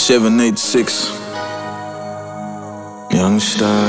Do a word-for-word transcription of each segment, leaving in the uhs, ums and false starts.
seven eight six Young Star.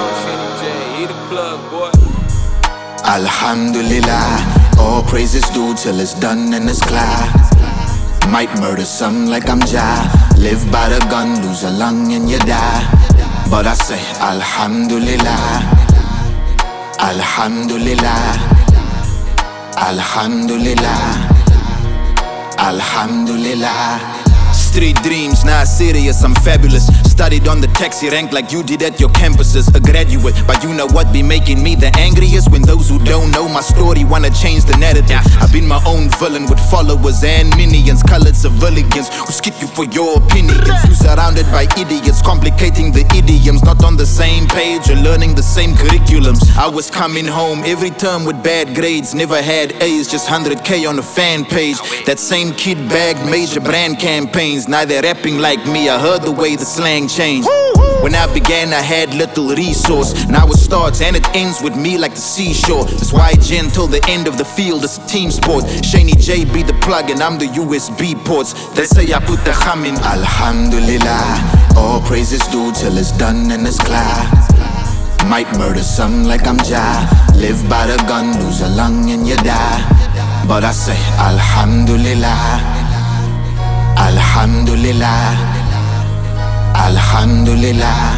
Alhamdulillah, all praises due till it's done and it's clear. Might murder some like I'm Jah. Live by the gun, lose a lung and you die. But I say Alhamdulillah, Alhamdulillah, Alhamdulillah, Alhamdulillah. Street dreams, nah serious, I'm fabulous. Studied on the taxi rank like you did at your campuses. A graduate, but you know what be making me the angriest? When those who don't know my story wanna change the narrative. I've been my own villain with followers and minions, colored civilians who skip you for your opinions. You surrounded by idiots, complicating the idioms. Not on the same page or learning the same curriculums. I was coming home every term with bad grades. Never had A's, just one hundred K on the fan page. That same kid bagged major brand campaigns. Now they're rapping like me, I heard the way the slang changed. When I began I had little resource. Now it starts and it ends with me like the seashore. That's why Jen till the end of the field is a team sport. Shaney J be the plug and I'm the U S B ports. They say I put the hum in. Alhamdulillah, all praises due till it's done and it's clear. Might murder some like I'm Jah. Live by the gun, lose a lung and you die. But I say Alhamdulillah, Alhamdulillah, Alhamdulillah,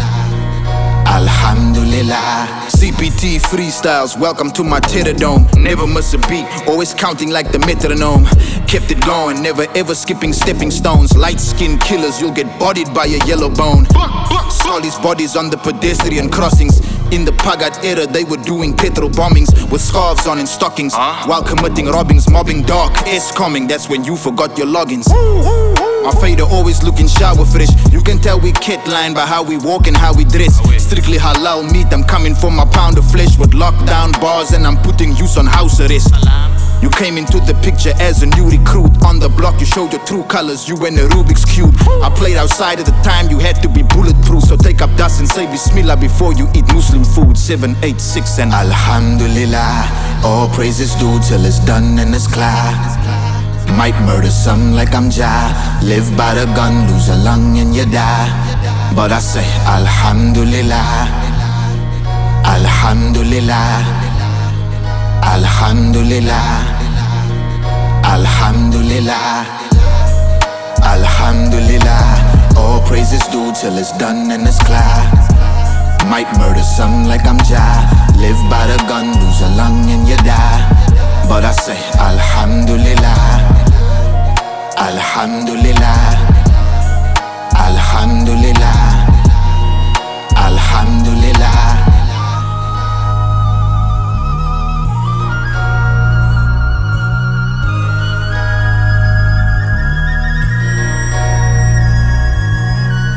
Alhamdulillah. C P T freestyles, welcome to my Teradome. Never miss a beat, always counting like the metronome. Kept it going, never ever skipping stepping stones. Light skinned killers, you'll get bodied by a yellow bone. Saw these bodies on the pedestrian crossings. In the Pagat era, they were doing petrol bombings with scarves on and stockings, huh? While committing robbings, mobbing dark S coming. That's when you forgot your logins. My fader always looking shower fresh. You can tell we cat line by how we walk and how we dress. Strictly halal meat, I'm coming for my pound of flesh. With lockdown bars and I'm putting use on house arrest. You came into the picture as a new recruit. On the block you showed your true colors, you and the Rubik's Cube. I played outside at the time, you had to be bulletproof. So take up dust and say Bismillah before you eat Muslim food. Seven eight six and Alhamdulillah, all praises due till it's done and it's clear. Might murder some like I'm Jah. Live by the gun, lose a lung and you die. But I say Alhamdulillah, Alhamdulillah, Alhamdulillah, Alhamdulillah, Alhamdulillah, all praises due till it's done and it's clear. Might murder some like I'm Jah. Live by the gun, lose a lung and you die. But I say Alhamdulillah, Alhamdulillah,